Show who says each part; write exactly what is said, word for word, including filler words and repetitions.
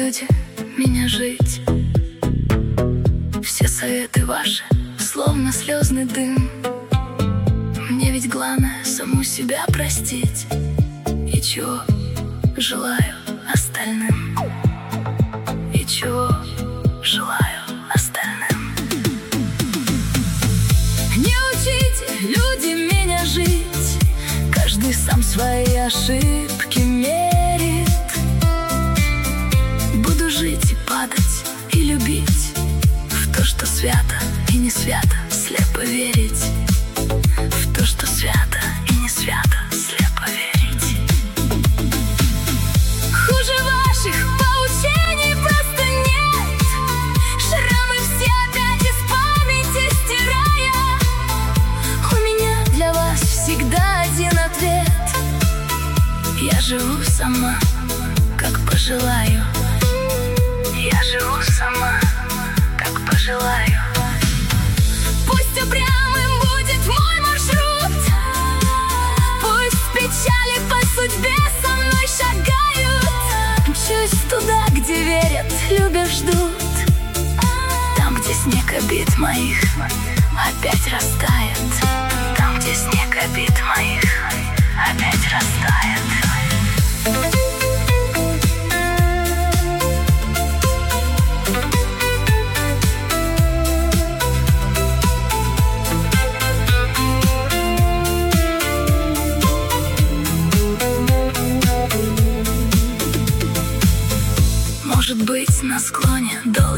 Speaker 1: люди, меня жить. Все советы ваши, словно слезный дым. Мне ведь главное саму себя простить. И чего желаю остальным, и чего желаю остальным. Не учите, люди, меня жить. Каждый сам свои ошибки мерит. Буду жить и падать, и любить в то, что свято и не свято, слепо верить. В то, что свято и не свято, слепо верить. Хуже ваших поучений просто нет. Шрамы все опять из памяти стирая. У меня для вас всегда один ответ. Я живу сама, как пожелаю. Я живу сама, как пожелаю. Пусть упрямым будет мой маршрут. Пусть в печали по судьбе со мной шагают. Мчусь туда, где верят, любят, ждут. Там, где снег обид моих опять растает. Там, где снег обид моих опять растает. Может быть, на склоне долго